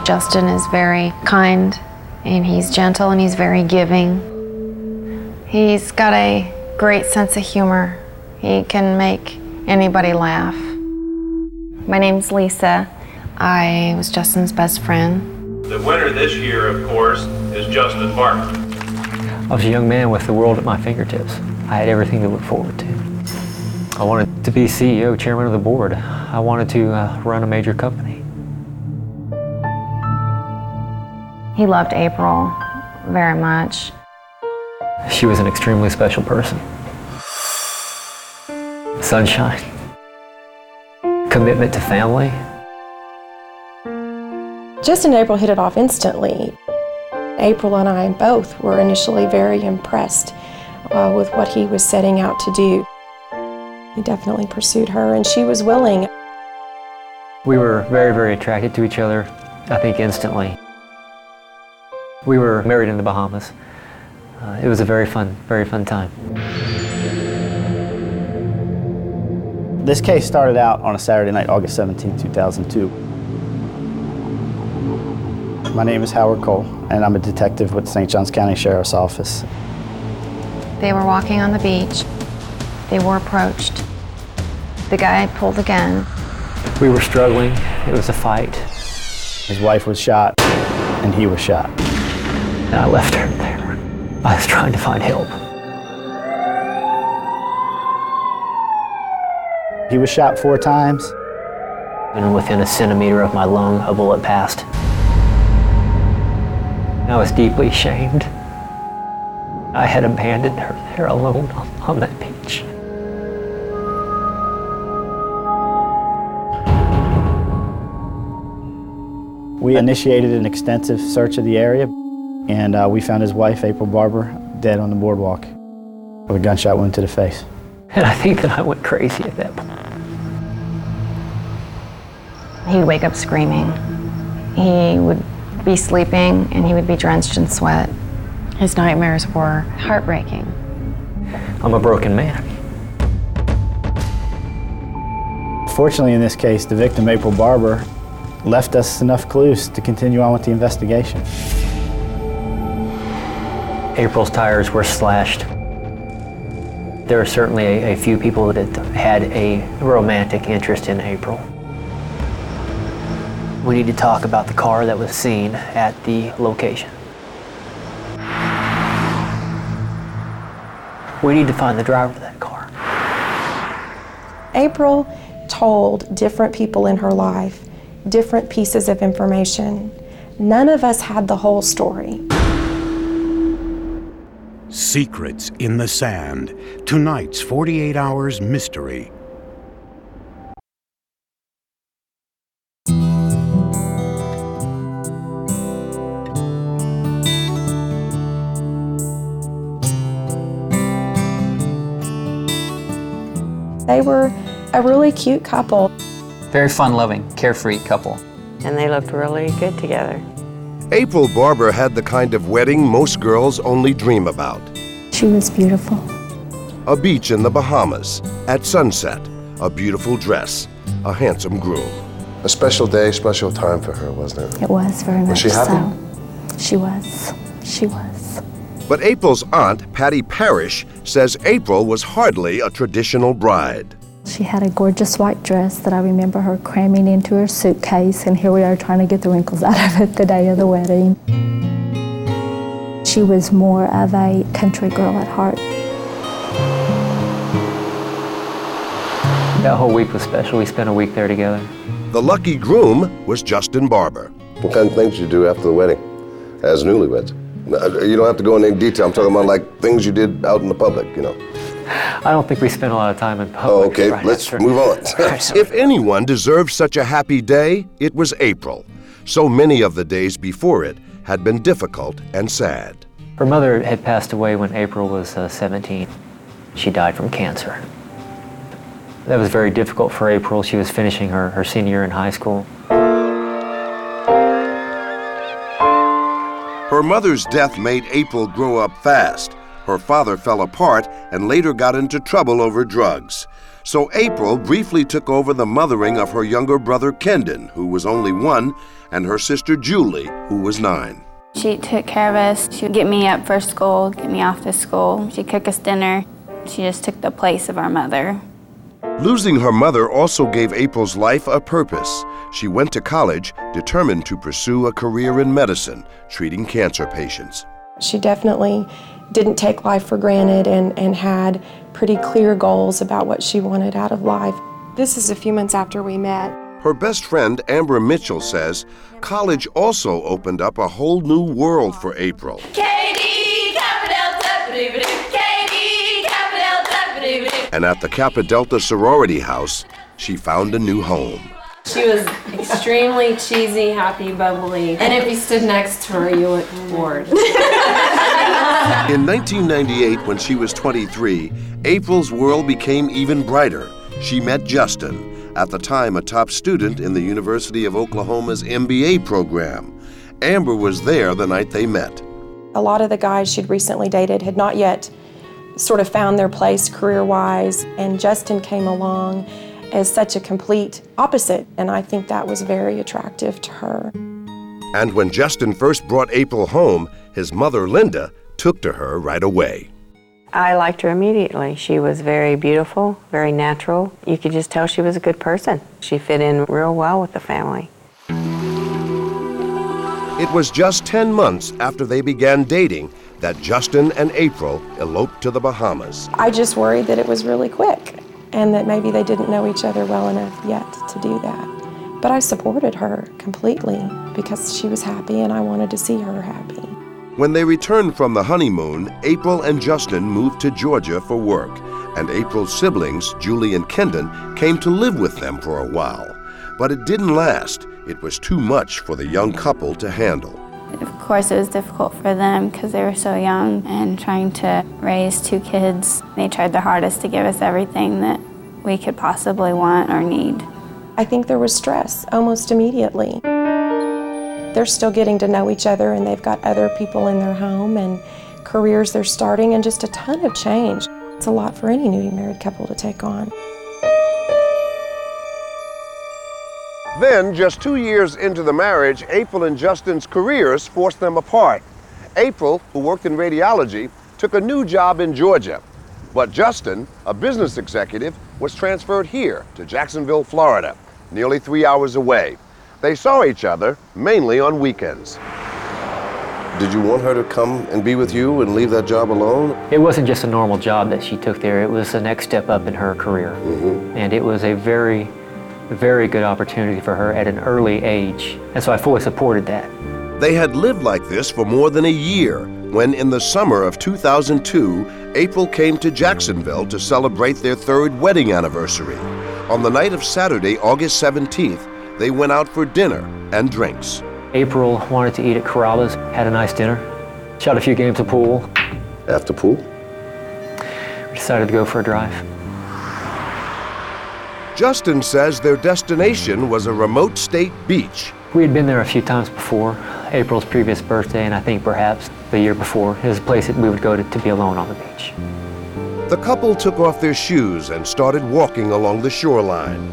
Justin is very kind, and he's gentle, and he's very giving. He's got a great sense of humor. He can make anybody laugh. My name's Lisa. I was Justin's best friend. The winner this year, of course, is Justin Barber. I was a young man with the world at my fingertips. I had everything to look forward to. I wanted to be CEO, chairman of the board. I wanted to run a major company. He loved April very much. She was an extremely special person. Sunshine, commitment to family. Justin and April hit it off instantly. April and I both were initially very impressed with what he was setting out to do. He definitely pursued her, and she was willing. We were very, very attracted to each other, I think instantly. We were married in the Bahamas. It was a very fun time. This case started out on a Saturday night, August 17, 2002. My name is Howard Cole, and I'm a detective with St. Johns County Sheriff's Office. They were walking on the beach. They were approached. The guy pulled a gun. We were struggling. It was a fight. His wife was shot, and he was shot. And I left her there. I was trying to find help. He was shot 4 times. And within a centimeter of my lung, a bullet passed. I was deeply ashamed. I had abandoned her there alone on that beach. We initiated an extensive search of the area, and we found his wife, April Barber, dead on the boardwalk with a gunshot wound to the face. And I think that I went crazy at that point. He'd wake up screaming. He would be sleeping, and he would be drenched in sweat. His nightmares were heartbreaking. I'm a broken man. Fortunately, in this case, the victim, April Barber, left us enough clues to continue on with the investigation. April's tires were slashed. There are certainly a few people that had a romantic interest in April. We need to talk about the car that was seen at the location. We need to find the driver of that car. April told different people in her life different pieces of information. None of us had the whole story. Secrets in the Sand, tonight's 48 Hours Mystery. They were a really cute couple. Very fun-loving, carefree couple. And they looked really good together. April Barber had the kind of wedding most girls only dream about. She was beautiful. A beach in the Bahamas, at sunset, a beautiful dress, a handsome groom. A special day, special time for her, wasn't it? It was very much so. Was she happy? She was. She was. But April's aunt, Patty Parrish, says April was hardly a traditional bride. She had a gorgeous white dress that I remember her cramming into her suitcase, and here we are trying to get the wrinkles out of it the day of the wedding. She was more of a country girl at heart. That whole week was special. We spent a week there together. The lucky groom was Justin Barber. What kind of things did you do after the wedding as newlyweds? You don't have to go into any detail. I'm talking about like things you did out in the public, you know. I don't think we spent a lot of time in public. Oh, okay, let's move on. If anyone deserved such a happy day, it was April. So many of the days before it had been difficult and sad. Her mother had passed away when April was 17. She died from cancer. That was very difficult for April. She was finishing her senior year in high school. Her mother's death made April grow up fast. Her father fell apart and later got into trouble over drugs. So April briefly took over the mothering of her younger brother Kendon, who was only 1, and her sister Julie, who was 9. She took care of us. She would get me up for school, get me off to school. She'd cook us dinner. She just took the place of our mother. Losing her mother also gave April's life a purpose. She went to college, determined to pursue a career in medicine, treating cancer patients. She definitely didn't take life for granted and had pretty clear goals about what she wanted out of life. This is a few months after we met. Her best friend, Amber Mitchell, says college also opened up a whole new world for April. And at the Kappa Delta sorority house, she found a new home. She was extremely cheesy, happy, bubbly, and if you stood next to her, you looked bored. In 1998, when she was 23, April's world became even brighter. She met Justin, at the time a top student in the University of Oklahoma's MBA program. Amber was there the night they met. A lot of the guys she'd recently dated had not yet sort of found their place career-wise, and Justin came along as such a complete opposite, and I think that was very attractive to her. And when Justin first brought April home, his mother, Linda, took to her right away. I liked her immediately. She was very beautiful, very natural. You could just tell she was a good person. She fit in real well with the family. It was just 10 months after they began dating that Justin and April eloped to the Bahamas. I just worried that it was really quick and that maybe they didn't know each other well enough yet to do that. But I supported her completely because she was happy and I wanted to see her happy. When they returned from the honeymoon, April and Justin moved to Georgia for work, and April's siblings, Julie and Kendon, came to live with them for a while. But it didn't last. It was too much for the young couple to handle. Of course, it was difficult for them because they were so young and trying to raise 2 kids. They tried their hardest to give us everything that we could possibly want or need. I think there was stress almost immediately. They're still getting to know each other and they've got other people in their home and careers they're starting and just a ton of change. It's a lot for any newly married couple to take on. Then, just 2 years into the marriage, April and Justin's careers forced them apart. April, who worked in radiology, took a new job in Georgia. But Justin, a business executive, was transferred here to Jacksonville, Florida, nearly 3 hours away. They saw each other mainly on weekends. Did you want her to come and be with you and leave that job alone? It wasn't just a normal job that she took there. It was the next step up in her career. And it was a very good opportunity for her at an early age. And so I fully supported that. They had lived like this for more than a year when, in the summer of 2002, April came to Jacksonville to celebrate their 3rd wedding anniversary. On the night of Saturday, August 17th, they went out for dinner and drinks. April wanted to eat at Carrabba's, had a nice dinner, shot a few games of pool. After pool? We decided to go for a drive. Justin says their destination was a remote state beach. We had been there a few times before, April's previous birthday, and I think perhaps the year before. It was a place that we would go to be alone on the beach. The couple took off their shoes and started walking along the shoreline.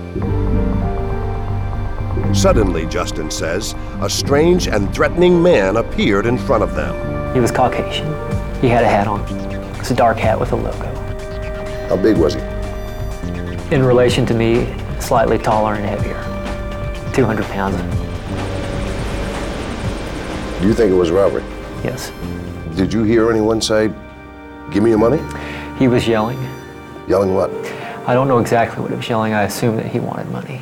Suddenly, Justin says, a strange and threatening man appeared in front of them. He was Caucasian. He had a hat on. It was a dark hat with a logo. How big was he? In relation to me, slightly taller and heavier. 200 pounds. Do you think it was robbery? Yes. Did you hear anyone say, "Give me your money"? He was yelling. Yelling what? I don't know exactly what he was yelling. I assume that he wanted money.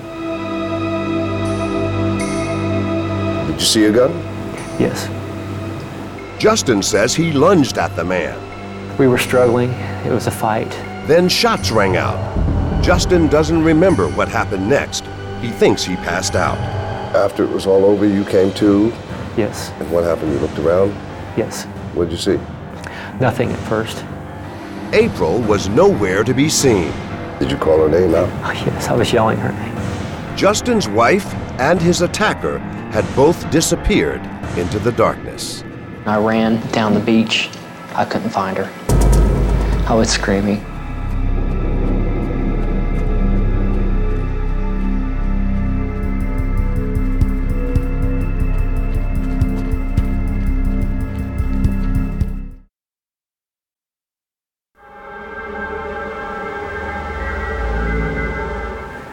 Did you see a gun? Yes. Justin says he lunged at the man. We were struggling. It was a fight. Then shots rang out. Justin doesn't remember what happened next. He thinks he passed out. After it was all over, you came to? Yes. And what happened? You looked around? Yes. What did you see? Nothing at first. April was nowhere to be seen. Did you call her name out? Oh, yes, I was yelling her name. Justin's wife and his attacker had both disappeared into the darkness. I ran down the beach. I couldn't find her. I was screaming.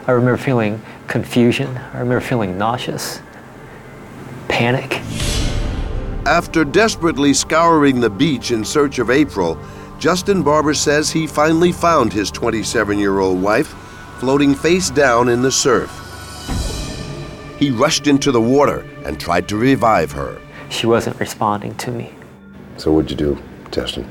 I remember feeling confusion. I remember feeling nauseous, panic. After desperately scouring the beach in search of April, Justin Barber says he finally found his 27-year-old wife floating face down in the surf. He rushed into the water and tried to revive her. She wasn't responding to me. So what'd you do, Justin?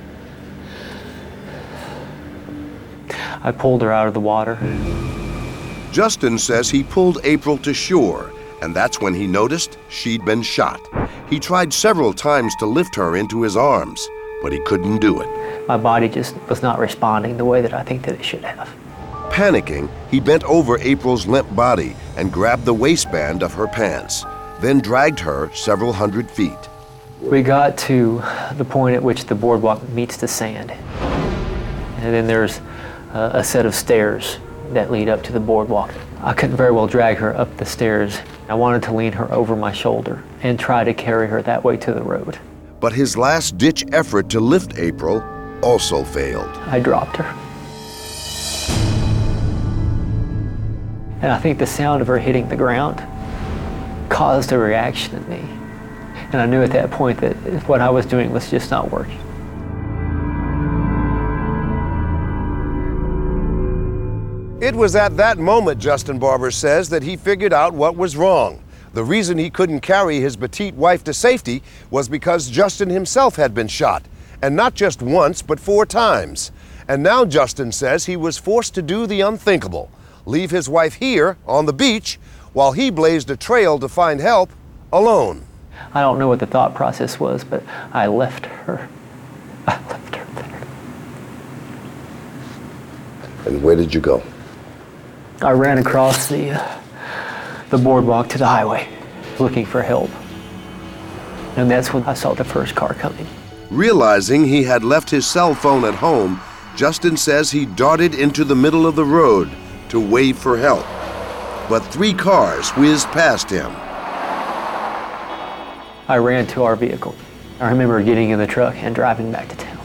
I pulled her out of the water. Justin says he pulled April to shore, and that's when he noticed she'd been shot. He tried several times to lift her into his arms, but he couldn't do it. My body just was not responding the way that I think that it should have. Panicking, he bent over April's limp body and grabbed the waistband of her pants, then dragged her several hundred feet. We got to the point at which the boardwalk meets the sand. And then there's a set of stairs that lead up to the boardwalk. I couldn't very well drag her up the stairs. I wanted to lean her over my shoulder and try to carry her that way to the road. But his last-ditch effort to lift April also failed. I dropped her. And I think the sound of her hitting the ground caused a reaction in me. And I knew at that point that what I was doing was just not working. It was at that moment, Justin Barber says, that he figured out what was wrong. The reason he couldn't carry his petite wife to safety was because Justin himself had been shot, and not just once, but 4 times. And now Justin says he was forced to do the unthinkable, leave his wife here on the beach while he blazed a trail to find help alone. I don't know what the thought process was, but I left her. I left her there. And where did you go? I ran across the boardwalk to the highway, looking for help. And that's when I saw the first car coming. Realizing he had left his cell phone at home, Justin says he darted into the middle of the road to wave for help. But 3 cars whizzed past him. I ran to our vehicle. I remember getting in the truck and driving back to town.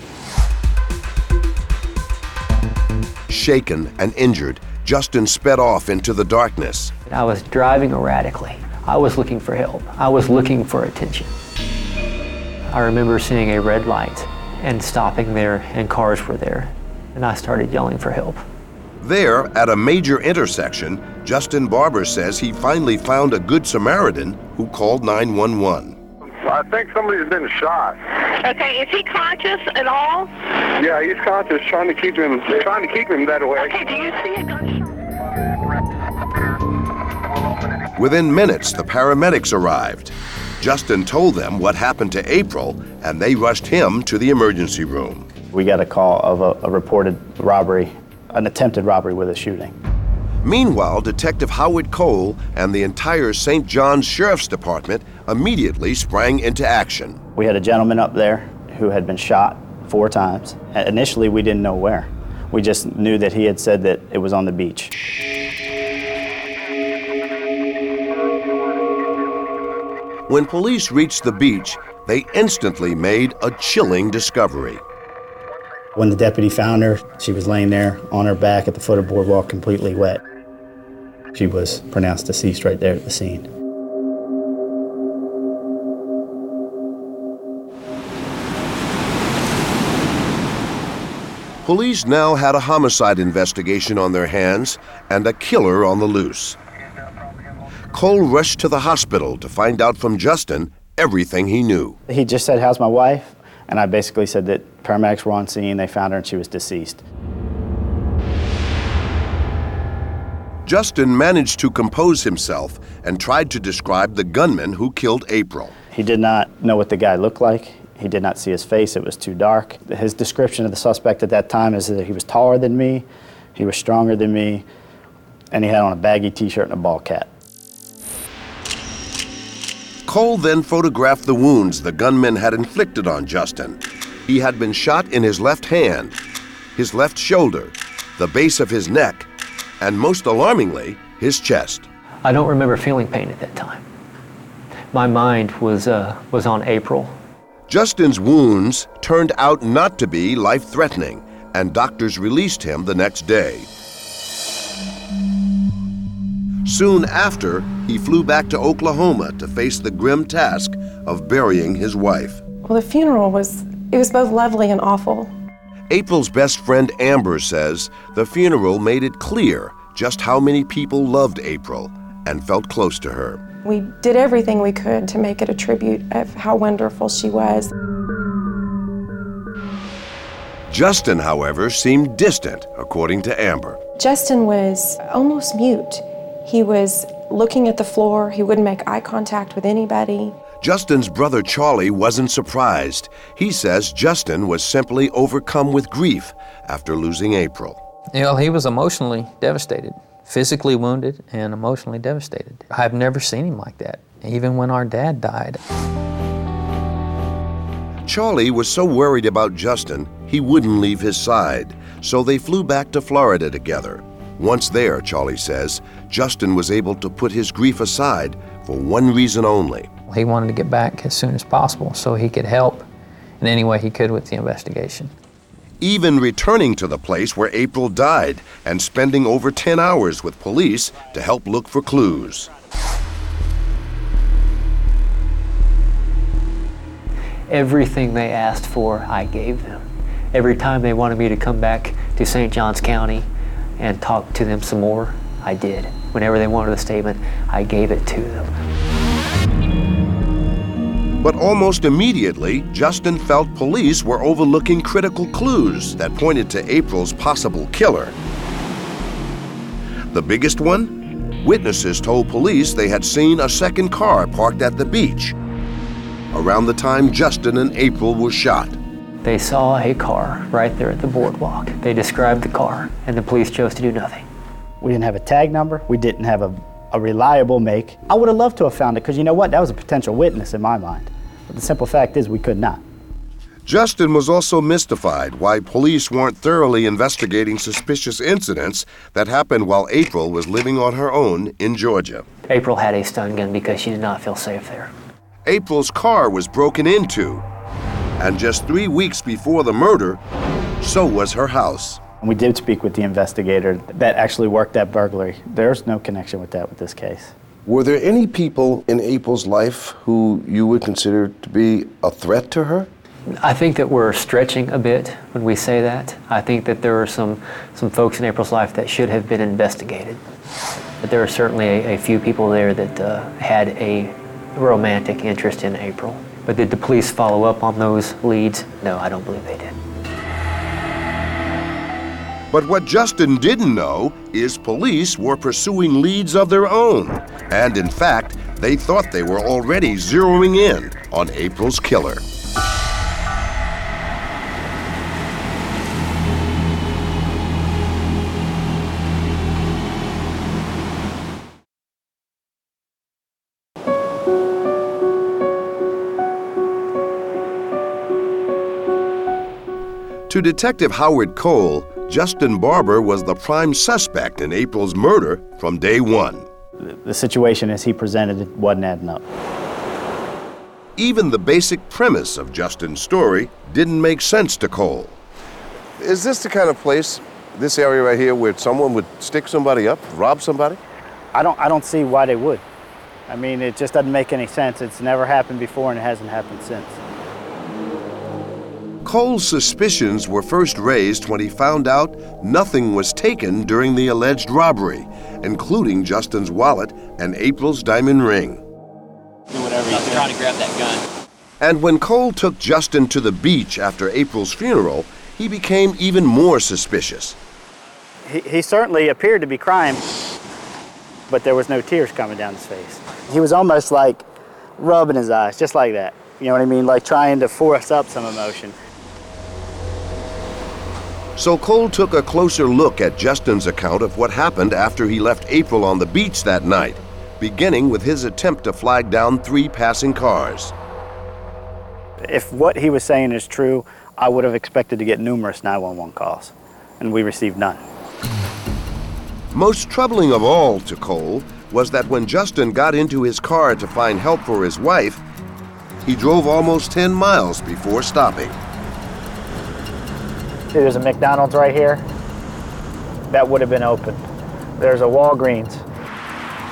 Shaken and injured, Justin sped off into the darkness. I was driving erratically. I was looking for help. I was looking for attention. I remember seeing a red light and stopping there, and cars were there. And I started yelling for help. There, at a major intersection, Justin Barber says he finally found a Good Samaritan who called 911. I think somebody's been shot. Okay, is he conscious at all? Yeah, he's conscious, trying to keep him that way. Okay, do you see a gunshot? Within minutes, the paramedics arrived. Justin told them what happened to April, and they rushed him to the emergency room. We got a call of a reported robbery, an attempted robbery with a shooting. Meanwhile, Detective Howard Cole and the entire St. John's Sheriff's Department immediately sprang into action. We had a gentleman up there who had been shot 4 times. Initially, we didn't know where. We just knew that he had said that it was on the beach. When police reached the beach, they instantly made a chilling discovery. When the deputy found her, she was laying there on her back at the foot of the boardwalk, completely wet. She was pronounced deceased right there at the scene. Police now had a homicide investigation on their hands and a killer on the loose. Cole rushed to the hospital to find out from Justin everything he knew. He just said, "How's my wife?" And I basically said that paramedics were on scene, they found her, and she was deceased. Justin managed to compose himself and tried to describe the gunman who killed April. He did not know what the guy looked like. He did not see his face. It was too dark. His description of the suspect at that time is that he was taller than me, he was stronger than me, and he had on a baggy t-shirt and a ball cap. Cole then photographed the wounds the gunman had inflicted on Justin. He had been shot in his left hand, his left shoulder, the base of his neck, and most alarmingly, his chest. I don't remember feeling pain at that time. My mind was on April. Justin's wounds turned out not to be life-threatening, and doctors released him the next day. Soon after, he flew back to Oklahoma to face the grim task of burying his wife. Well, the funeral was both lovely and awful. April's best friend Amber says the funeral made it clear just how many people loved April and felt close to her. We did everything we could to make it a tribute of how wonderful she was. Justin, however, seemed distant, according to Amber. Justin was almost mute. He was looking at the floor. He wouldn't make eye contact with anybody. Justin's brother Charlie wasn't surprised. He says Justin was simply overcome with grief after losing April. You know, he was emotionally devastated, physically wounded and emotionally devastated. I've never seen him like that, even when our dad died. Charlie was so worried about Justin, he wouldn't leave his side, so they flew back to Florida together. Once there, Charlie says, Justin was able to put his grief aside for one reason only. He wanted to get back as soon as possible so he could help in any way he could with the investigation. Even returning to the place where April died and spending over 10 hours with police to help look for clues. Everything they asked for, I gave them. Every time they wanted me to come back to St. Johns County and talk to them some more, I did. Whenever they wanted a statement, I gave it to them. But almost immediately, Justin felt police were overlooking critical clues that pointed to April's possible killer. The biggest one? Witnesses told police they had seen a second car parked at the beach around the time Justin and April were shot. They saw a car right there at the boardwalk. They described the car, and the police chose to do nothing. We didn't have a tag number. We didn't have a reliable make. I would have loved to have found it, because you know what? That was a potential witness in my mind. But the simple fact is we could not. Justin was also mystified why police weren't thoroughly investigating suspicious incidents that happened while April was living on her own in Georgia. April had a stun gun because she did not feel safe there. April's car was broken into, and just 3 weeks before the murder, so was her house. And we did speak with the investigator that actually worked that burglary. There's no connection with that with this case. Were there any people in April's life who you would consider to be a threat to her? I think that we're stretching a bit when we say that. I think that there are some folks in April's life that should have been investigated. But there are certainly a few people there that had a romantic interest in April. But did the police follow up on those leads? No, I don't believe they did. But what Justin didn't know is police were pursuing leads of their own. And in fact, they thought they were already zeroing in on April's killer. To Detective Howard Cole, Justin Barber was the prime suspect in April's murder from day one. The situation as he presented it wasn't adding up. Even the basic premise of Justin's story didn't make sense to Cole. Is this the kind of place, this area right here, where someone would stick somebody up, rob somebody? I don't see why they would. I mean, it just doesn't make any sense. It's never happened before and it hasn't happened since. Cole's suspicions were first raised when he found out nothing was taken during the alleged robbery, including Justin's wallet and April's diamond ring. Do whatever you trying to grab that gun. And when Cole took Justin to the beach after April's funeral, he became even more suspicious. He certainly appeared to be crying, but there was no tears coming down his face. He was almost like rubbing his eyes, just like that. You know what I mean? Like trying to force up some emotion. So Cole took a closer look at Justin's account of what happened after he left April on the beach that night, beginning with his attempt to flag down 3 passing cars. If what he was saying is true, I would have expected to get numerous 911 calls, and we received none. Most troubling of all to Cole was that when Justin got into his car to find help for his wife, he drove almost 10 miles before stopping. There's a McDonald's right here. That would have been open. There's a Walgreens.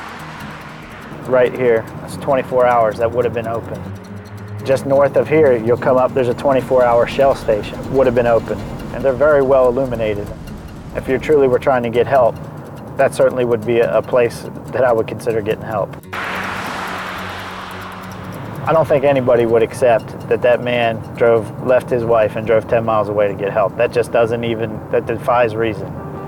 right here. That's 24 hours that would have been open. Just north of here, you'll come up, there's a 24-hour Shell station, would have been open. And they're very well illuminated. If you truly were trying to get help, that certainly would be a place that I would consider getting help. I don't think anybody would accept that that man left his wife and drove 10 miles away to get help. That just that defies reason.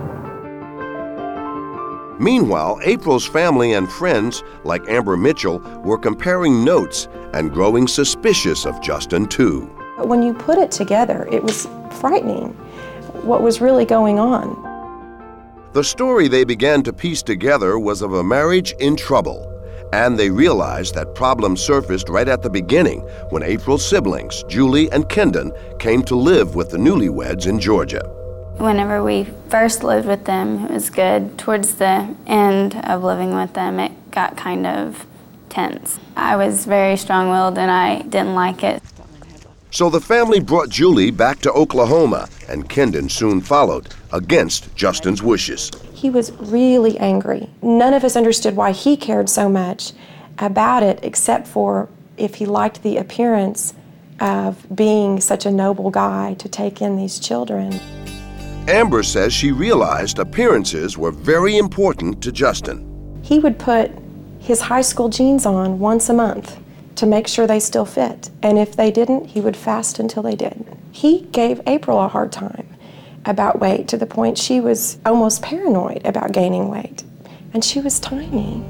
Meanwhile, April's family and friends, like Amber Mitchell, were comparing notes and growing suspicious of Justin, too. When you put it together, it was frightening what was really going on. The story they began to piece together was of a marriage in trouble, and they realized that problems surfaced right at the beginning when April's siblings, Julie and Kendon, came to live with the newlyweds in Georgia. Whenever we first lived with them, it was good. Towards the end of living with them, it got kind of tense. I was very strong-willed and I didn't like it. So the family brought Julie back to Oklahoma, and Kendon soon followed, against Justin's wishes. He was really angry. None of us understood why he cared so much about it, except for if he liked the appearance of being such a noble guy to take in these children. Amber says she realized appearances were very important to Justin. He would put his high school jeans on once a month to make sure they still fit. And if they didn't, he would fast until they did. He gave April a hard time about weight to the point she was almost paranoid about gaining weight. And she was tiny.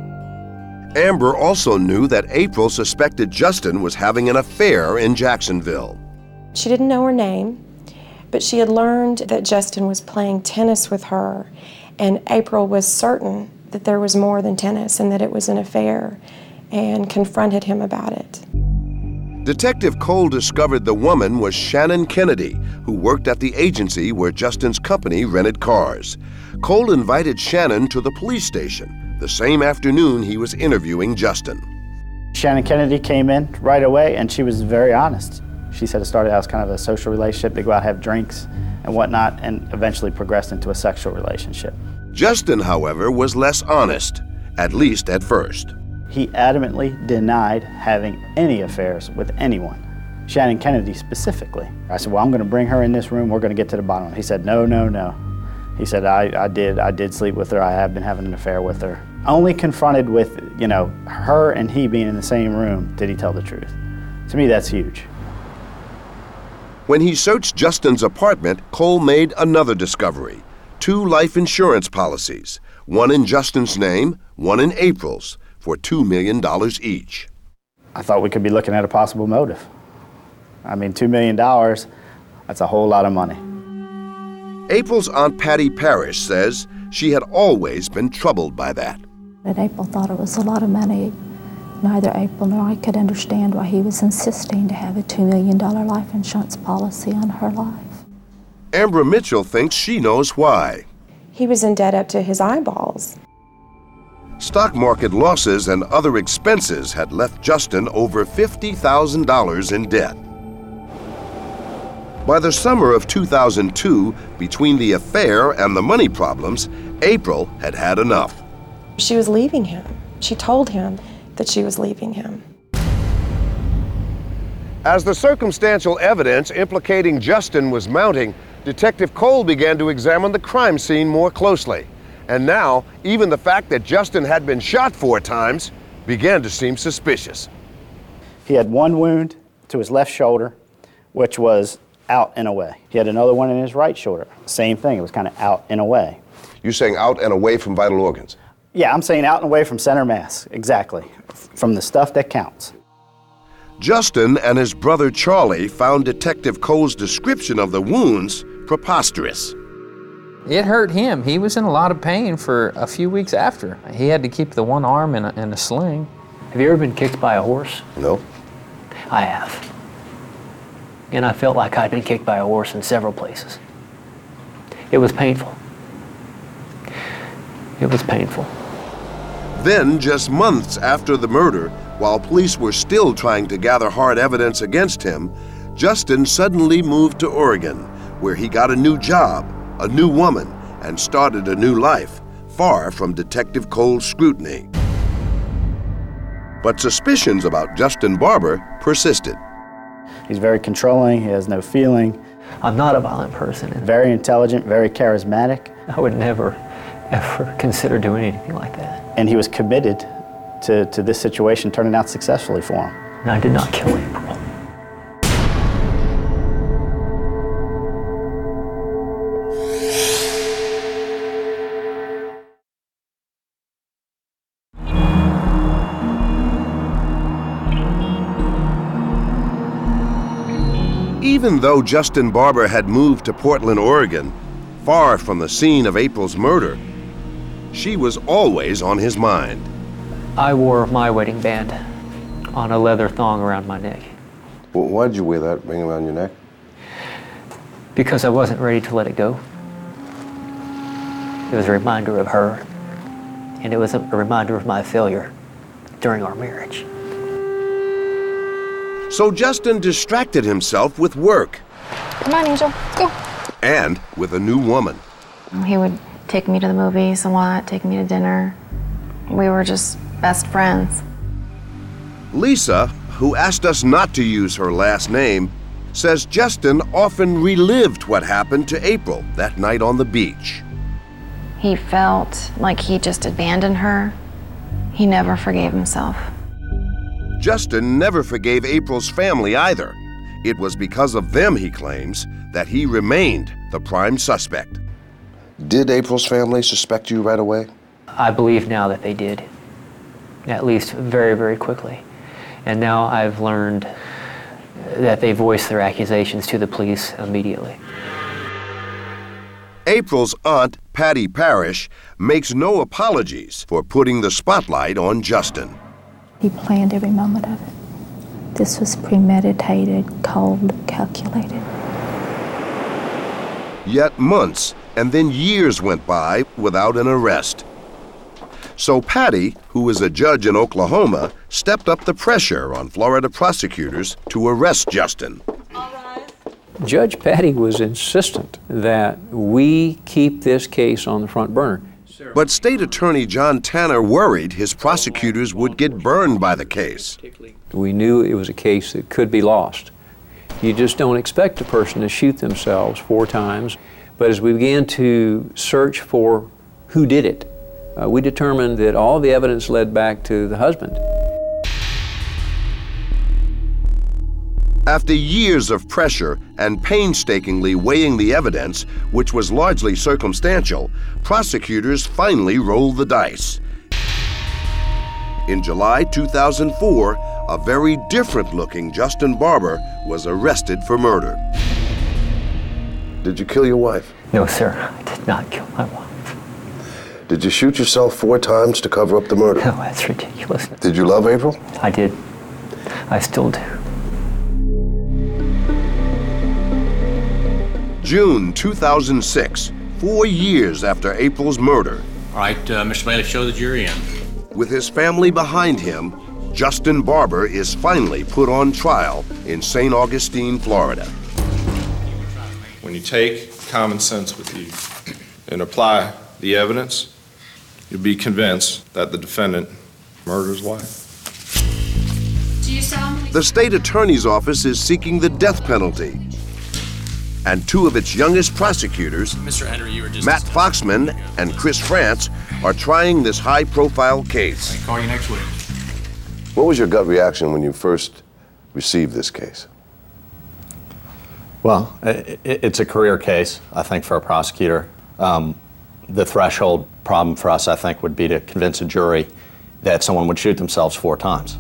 Amber also knew that April suspected Justin was having an affair in Jacksonville. She didn't know her name, but she had learned that Justin was playing tennis with her, and April was certain that there was more than tennis and that it was an affair, and confronted him about it. Detective Cole discovered the woman was Shannon Kennedy, who worked at the agency where Justin's company rented cars. Cole invited Shannon to the police station the same afternoon he was interviewing Justin. Shannon Kennedy came in right away, and she was very honest. She said it started out as kind of a social relationship. They go out and have drinks and whatnot, and eventually progressed into a sexual relationship. Justin, however, was less honest, at least at first. He adamantly denied having any affairs with anyone, Shannon Kennedy specifically. I said, well, I'm going to bring her in this room. We're going to get to the bottom of it. He said, no, no, no. He said, I did sleep with her. I have been having an affair with her. Only confronted with, her and he being in the same room did he tell the truth. To me, that's huge. When he searched Justin's apartment, Cole made another discovery: 2 life insurance policies, one in Justin's name, one in April's, for $2 million each. I thought we could be looking at a possible motive. I mean, $2 million, that's a whole lot of money. April's Aunt Patty Parrish says she had always been troubled by that. But April thought it was a lot of money. Neither April nor I could understand why he was insisting to have a $2 million life insurance policy on her life. Amber Mitchell thinks she knows why. He was in debt up to his eyeballs. Stock market losses and other expenses had left Justin over $50,000 in debt. By the summer of 2002, between the affair and the money problems, April had had enough. She was leaving him. She told him that she was leaving him. As the circumstantial evidence implicating Justin was mounting, Detective Cole began to examine the crime scene more closely. And now, even the fact that Justin had been shot 4 times began to seem suspicious. He had one wound to his left shoulder, which was out and away. He had another one in his right shoulder. Same thing, it was kind of out and away. You're saying out and away from vital organs? Yeah, I'm saying out and away from center mass, exactly. From the stuff that counts. Justin and his brother Charlie found Detective Cole's description of the wounds preposterous. It hurt him. He was in a lot of pain for a few weeks after. He had to keep the one arm in a sling. Have you ever been kicked by a horse? No. I have. And I felt like I'd been kicked by a horse in several places. It was painful. It was painful. Then, just months after the murder, while police were still trying to gather hard evidence against him, Justin suddenly moved to Oregon, where he got a new job, a new woman, and started a new life, far from Detective Cole's scrutiny. But suspicions about Justin Barber persisted. He's very controlling, he has no feeling. I'm not a violent person. Very intelligent, very charismatic. I would never, ever consider doing anything like that. And he was committed to this situation turning out successfully for him. And I did not kill April. Even though Justin Barber had moved to Portland, Oregon, far from the scene of April's murder, she was always on his mind. I wore my wedding band on a leather thong around my neck. Well, why did you wear that ring around your neck? Because I wasn't ready to let it go. It was a reminder of her, and it was a reminder of my failure during our marriage. So Justin distracted himself with work. Come on, Angel, go. And with a new woman. He would take me to the movies a lot, take me to dinner. We were just best friends. Lisa, who asked us not to use her last name, says Justin often relived what happened to April that night on the beach. He felt like he just abandoned her. He never forgave himself. Justin never forgave April's family either. It was because of them, he claims, that he remained the prime suspect. Did April's family suspect you right away? I believe now that they did, at least very, very quickly. And now I've learned that they voiced their accusations to the police immediately. April's aunt, Patty Parrish, makes no apologies for putting the spotlight on Justin. He planned every moment of it. This was premeditated, cold, calculated. Yet months and then years went by without an arrest. So Patty, who is a judge in Oklahoma, stepped up the pressure on Florida prosecutors to arrest Justin. Judge Patty was insistent that we keep this case on the front burner. But State Attorney John Tanner worried his prosecutors would get burned by the case. We knew it was a case that could be lost. You just don't expect a person to shoot themselves 4 times. But as we began to search for who did it, we determined that all the evidence led back to the husband. After years of pressure and painstakingly weighing the evidence, which was largely circumstantial, prosecutors finally rolled the dice. In July 2004, a very different-looking Justin Barber was arrested for murder. Did you kill your wife? No, sir, I did not kill my wife. Did you shoot yourself 4 times to cover up the murder? No, that's ridiculous. Did you love April? I did. I still do. June 2006, 4 years after April's murder. All right, Mr. Bailey, show the jury in. With his family behind him, Justin Barber is finally put on trial in St. Augustine, Florida. When you take common sense with you and apply the evidence, you'll be convinced that the defendant murdered his wife. The state attorney's office is seeking the death penalty. And 2 of its youngest prosecutors, Mr. Henry, you were just Matt Foxman and Chris France, are trying this high-profile case. I'll call you next week. What was your gut reaction when you first received this case? Well, it's a career case, I think, for a prosecutor. The threshold problem for us, I think, would be to convince a jury that someone would shoot themselves 4 times.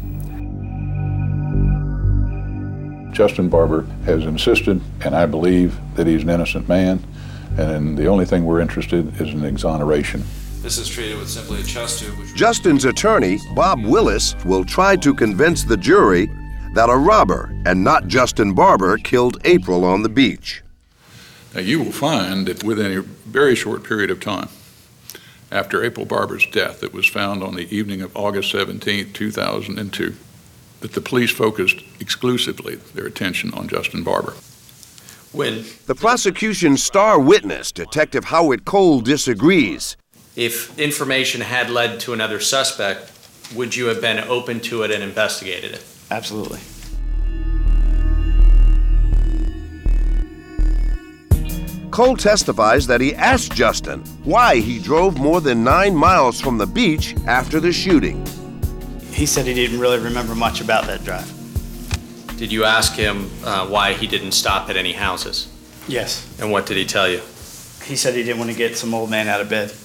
Justin Barber has insisted, and I believe that he's an innocent man, and the only thing we're interested is in exoneration. This is treated with simply a chest tube. Justin's attorney, Bob Willis, will try to convince the jury that a robber and not Justin Barber killed April on the beach. Now, you will find that within a very short period of time, after April Barber's death, it was found on the evening of August 17, 2002, that the police focused exclusively their attention on Justin Barber. When the prosecution's star witness, Detective Howard Cole, disagrees. If information had led to another suspect, would you have been open to it and investigated it? Absolutely. Cole testifies that he asked Justin why he drove more than 9 miles from the beach after the shooting. He said he didn't really remember much about that drive. Did you ask him why he didn't stop at any houses? Yes. And what did he tell you? He said he didn't want to get some old man out of bed.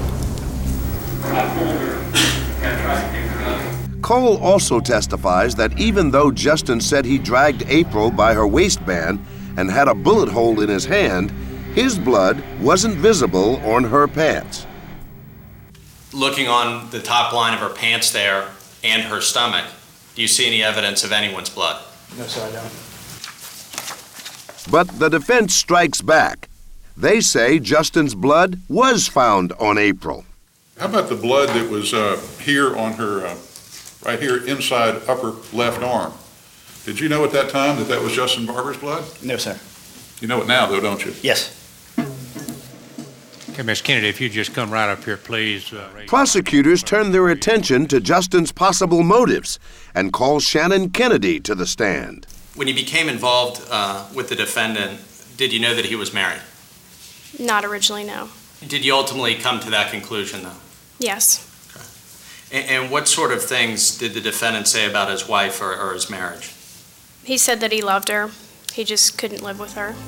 Cole also testifies that even though Justin said he dragged April by her waistband and had a bullet hole in his hand, his blood wasn't visible on her pants. Looking on the top line of her pants there and her stomach, do you see any evidence of anyone's blood? No, sir, I don't. But the defense strikes back. They say Justin's blood was found on April. How about the blood that was here on her, right here inside upper left arm? Did you know at that time that that was Justin Barber's blood? No, sir. You know it now, though, don't you? Yes. Okay, Ms. Kennedy, if you just come right up here, please. Prosecutors turn their attention to Justin's possible motives and call Shannon Kennedy to the stand. When you became involved with the defendant, did you know that he was married? Not originally, no. Did you ultimately come to that conclusion, though? Yes. And what sort of things did the defendant say about his wife or his marriage? He said that he loved her. He just couldn't live with her.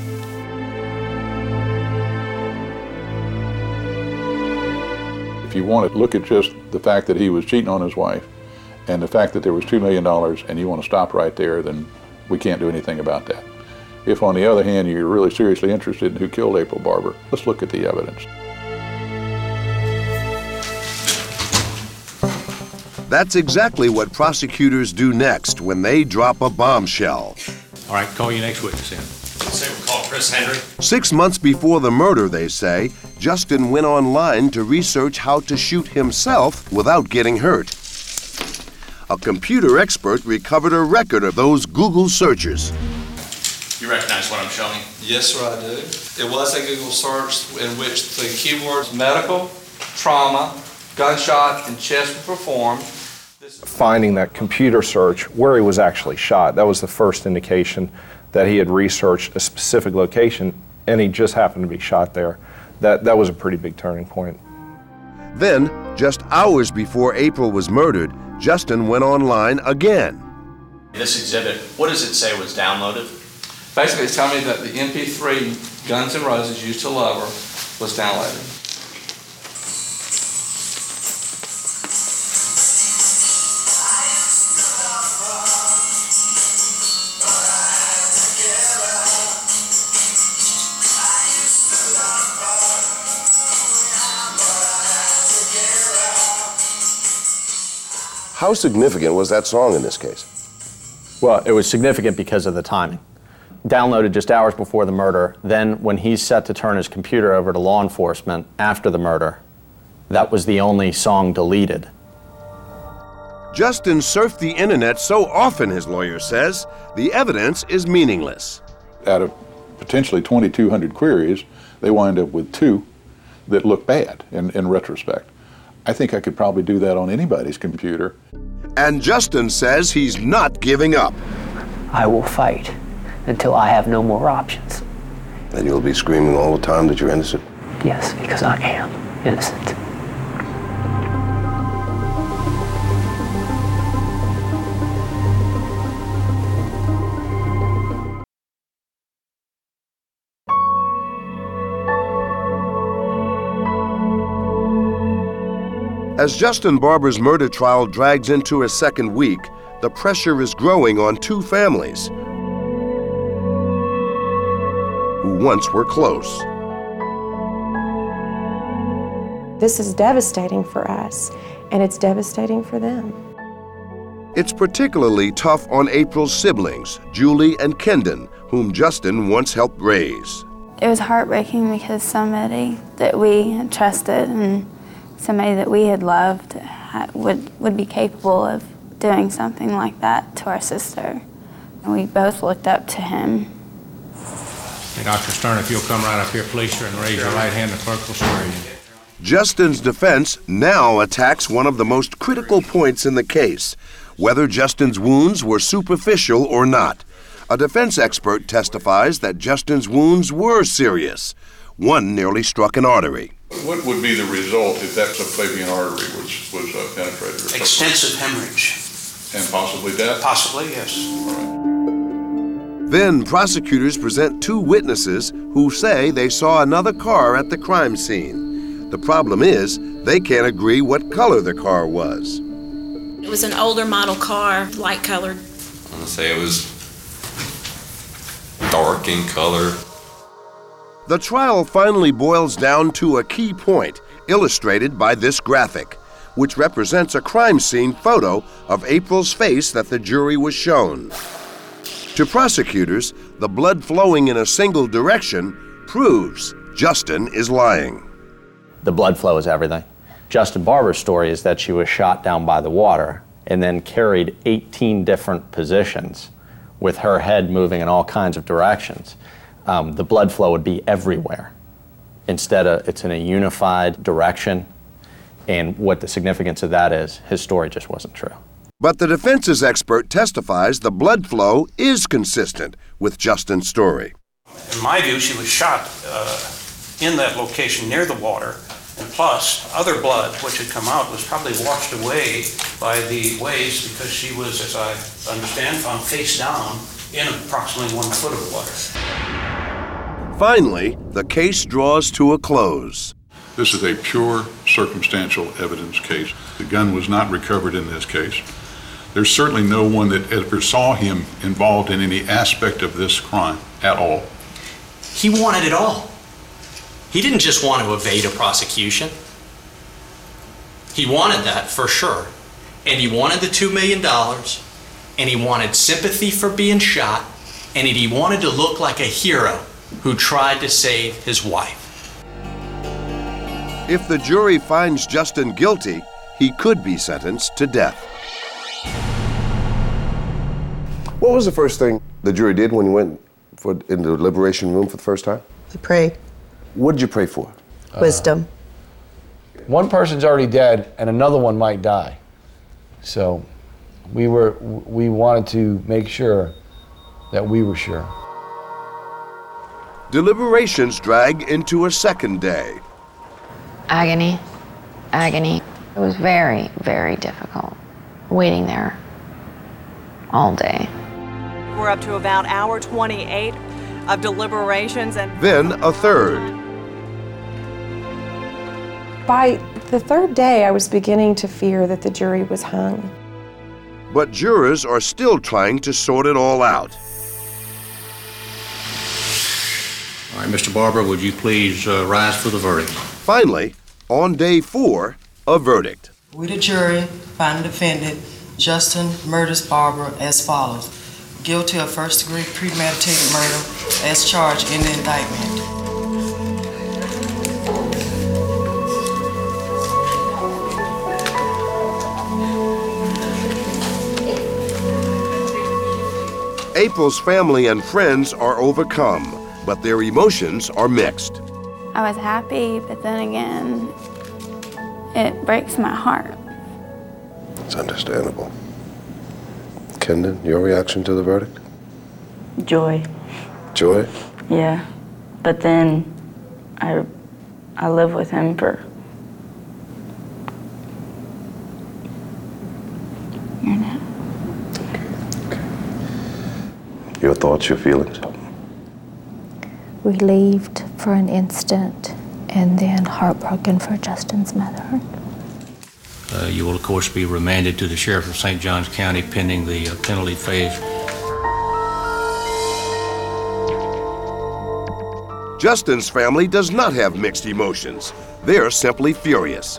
If you want to look at just the fact that he was cheating on his wife and the fact that there was $2 million and you want to stop right there, then we can't do anything about that. If, on the other hand, you're really seriously interested in who killed April Barber, let's look at the evidence. That's exactly what prosecutors do next when they drop a bombshell. All right, call your next witness in. Say we call Chris Henry. 6 months before the murder, they say, Justin went online to research how to shoot himself without getting hurt. A computer expert recovered a record of those Google searches. You recognize what I'm showing? Yes, sir, I do. It was a Google search in which the keywords medical, trauma, gunshot, and chest were performed. Finding that computer search where he was actually shot, that was the first indication that he had researched a specific location and he just happened to be shot there. That was a pretty big turning point. Then, just hours before April was murdered, Justin went online again. This exhibit, what does it say was downloaded? Basically, it's telling me that the MP3 Guns N' Roses Used to Love Her was downloaded. How significant was that song in this case? Well, it was significant because of the timing. Downloaded just hours before the murder, then when he's set to turn his computer over to law enforcement after the murder, that was the only song deleted. Justin surfed the internet so often, his lawyer says, the evidence is meaningless. Out of potentially 2,200 queries, they wind up with 2 that look bad in retrospect. I think I could probably do that on anybody's computer. And Justin says he's not giving up. I will fight until I have no more options. And you'll be screaming all the time that you're innocent? Yes, because I am innocent. As Justin Barber's murder trial drags into its second week, the pressure is growing on 2 families who once were close. This is devastating for us, and it's devastating for them. It's particularly tough on April's siblings, Julie and Kendon, whom Justin once helped raise. It was heartbreaking because somebody that we had trusted and somebody that we had loved would be capable of doing something like that to our sister. And we both looked up to him. Hey, Dr. Stern, if you'll come right up here, please, sir, and raise your right hand, the clerk will swear you. Justin's defense now attacks one of the most critical points in the case, whether Justin's wounds were superficial or not. A defense expert testifies that Justin's wounds were serious. One nearly struck an artery. What would be the result if that subclavian artery was penetrated? Extensive hemorrhage. And possibly death? Possibly, yes. Then prosecutors present two witnesses who say they saw another car at the crime scene. The problem is they can't agree what color the car was. It was an older model car, light colored. I'm gonna say it was dark in color. The trial finally boils down to a key point, illustrated by this graphic, which represents a crime scene photo of April's face that the jury was shown. To prosecutors, the blood flowing in a single direction proves Justin is lying. The blood flow is everything. Justin Barber's story is that she was shot down by the water and then carried 18 different positions with her head moving in all kinds of directions. The blood flow would be everywhere. Instead, it's in a unified direction, and what the significance of that is, his story just wasn't true. But the defense's expert testifies the blood flow is consistent with Justin's story. In my view, she was shot in that location near the water, and plus, other blood which had come out was probably washed away by the waves because she was, as I understand, found face down in approximately 1 foot of water. Finally, the case draws to a close. This is a pure circumstantial evidence case. The gun was not recovered in this case. There's certainly no one that ever saw him involved in any aspect of this crime at all. He wanted it all. He didn't just want to evade a prosecution. He wanted that for sure. And he wanted the $2 million, and he wanted sympathy for being shot, and he wanted to look like a hero who tried to save his wife. If the jury finds Justin guilty, he could be sentenced to death. What was the first thing the jury did when you went in the deliberation room for the first time? We prayed. What did you pray for? Wisdom. One person's already dead and another one might die. So we wanted to make sure that we were sure. Deliberations drag into a second day. Agony, agony. It was very, very difficult waiting there all day. We're up to about hour 28 of deliberations, and then a third. By the third day, I was beginning to fear that the jury was hung. But jurors are still trying to sort it all out. All right, Mr. Barber, would you please rise for the verdict? Finally, on day 4, a verdict. We, the jury, find the defendant, Justin Murders Barber, as follows. Guilty of first-degree premeditated murder as charged in the indictment. April's family and friends are overcome, but their emotions are mixed. I was happy, but then again, it breaks my heart. It's understandable. Kendon, your reaction to the verdict? Joy. Joy? Yeah. But then I live with him for Your thoughts, your feelings? Relieved for an instant, and then heartbroken for Justin's mother. You will, of course, be remanded to the Sheriff of St. Johns County pending the penalty phase. Justin's family does not have mixed emotions. They're simply furious.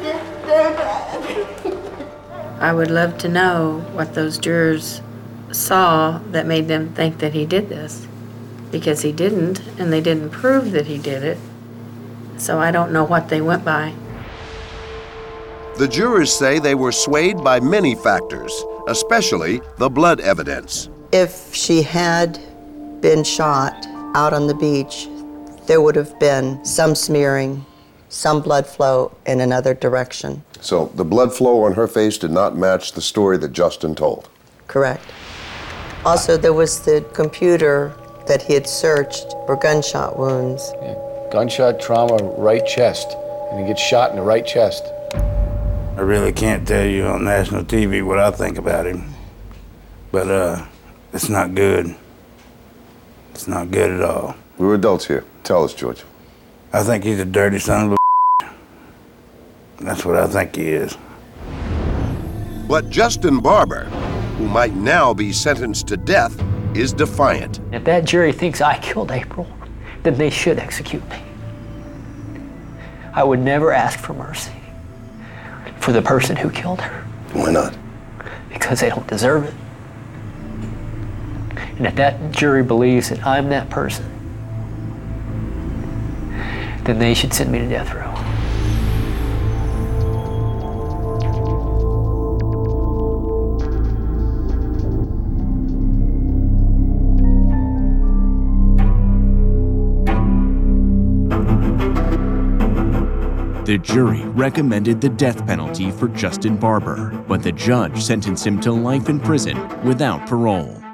I would love to know what those jurors saw that made them think that he did this, because he didn't, and they didn't prove that he did it. So I don't know what they went by. The jurors say they were swayed by many factors, especially the blood evidence. If she had been shot out on the beach, there would have been some smearing some blood flow in another direction. So the blood flow on her face did not match the story that Justin told. Correct. Also, there was the computer that he had searched for gunshot wounds. Yeah. Gunshot trauma, right chest, and he gets shot in the right chest. I really can't tell you on national TV what I think about him, but it's not good. It's not good at all. We're adults here. Tell us, George. I think he's a dirty son of a. That's what I think he is. But Justin Barber, who might now be sentenced to death, is defiant. If that jury thinks I killed April, then they should execute me. I would never ask for mercy for the person who killed her. Why not? Because they don't deserve it. And if that jury believes that I'm that person, then they should send me to death row. The jury recommended the death penalty for Justin Barber, but the judge sentenced him to life in prison without parole.